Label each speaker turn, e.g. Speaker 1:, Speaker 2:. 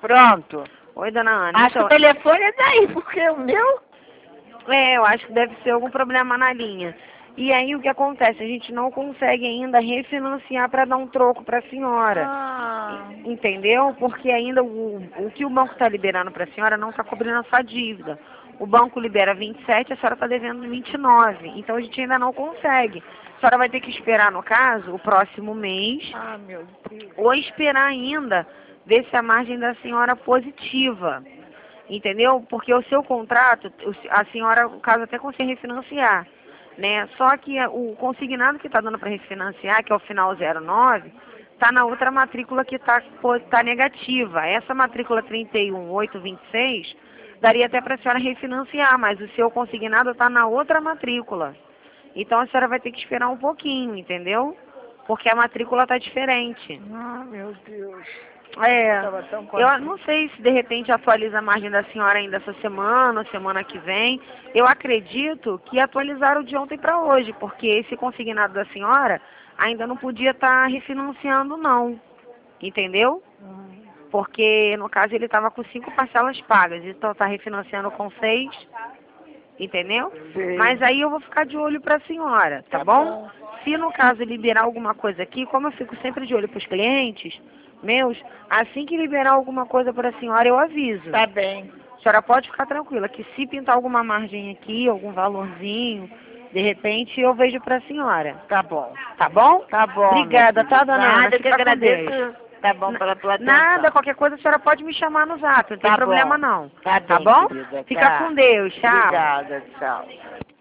Speaker 1: Pronto.
Speaker 2: Oi, dona Ana.
Speaker 1: Acho que o telefone é daí, porque o meu...
Speaker 2: Eu acho que deve ser algum problema na linha. E aí o que acontece? A gente não consegue ainda refinanciar para dar um troco para a senhora.
Speaker 1: Ah,
Speaker 2: Entendeu? Porque ainda o que o banco está liberando para a senhora não está cobrindo a sua dívida. O banco libera 27, a senhora está devendo 29. Então a gente ainda não consegue. A senhora vai ter que esperar, no caso, o próximo mês,
Speaker 1: meu Deus.
Speaker 2: ou esperar ainda ver se a margem da senhora é positiva. Entendeu? Porque o seu contrato, a senhora, no caso, até consegue refinanciar, né? Só que o consignado que está dando para refinanciar, que é o final 09, está na outra matrícula que está negativa. Essa matrícula 31826 daria até para a senhora refinanciar, mas o seu consignado está na outra matrícula. Então a senhora vai ter que esperar um pouquinho, entendeu? Porque a matrícula está diferente.
Speaker 1: Meu Deus. Tava tão
Speaker 2: Eu
Speaker 1: contente.
Speaker 2: não sei se de repente atualiza a margem da senhora ainda essa semana, semana que vem. Eu acredito que atualizaram de ontem para hoje, porque esse consignado da senhora ainda não podia estar refinanciando não, entendeu? Porque no caso ele estava com 5 parcelas pagas, então está refinanciando com 6, entendeu?
Speaker 1: Sei.
Speaker 2: Mas aí eu vou ficar de olho para a senhora, tá bom? Se no caso liberar alguma coisa aqui, como eu fico sempre de olho para os clientes meus, assim que liberar alguma coisa para a senhora eu aviso.
Speaker 1: Tá bem.
Speaker 2: A senhora pode ficar tranquila, que se pintar alguma margem aqui, algum valorzinho, de repente eu vejo para a senhora.
Speaker 1: Tá bom.
Speaker 2: Tá bom?
Speaker 1: Tá bom.
Speaker 2: Obrigada,
Speaker 1: minha
Speaker 2: tá,
Speaker 1: filha.
Speaker 2: dona Ana?
Speaker 1: Nada, que
Speaker 2: Fica com Deus.
Speaker 1: agradeço. Tá bom pela tua atenção.
Speaker 2: Nada, qualquer coisa a senhora pode me chamar no zap, não tem
Speaker 1: Tá
Speaker 2: problema
Speaker 1: bom.
Speaker 2: não.
Speaker 1: Tá
Speaker 2: Tá
Speaker 1: bem,
Speaker 2: bom?
Speaker 1: querida,
Speaker 2: Fica
Speaker 1: tá.
Speaker 2: com Deus, tchau.
Speaker 1: Obrigada, tchau.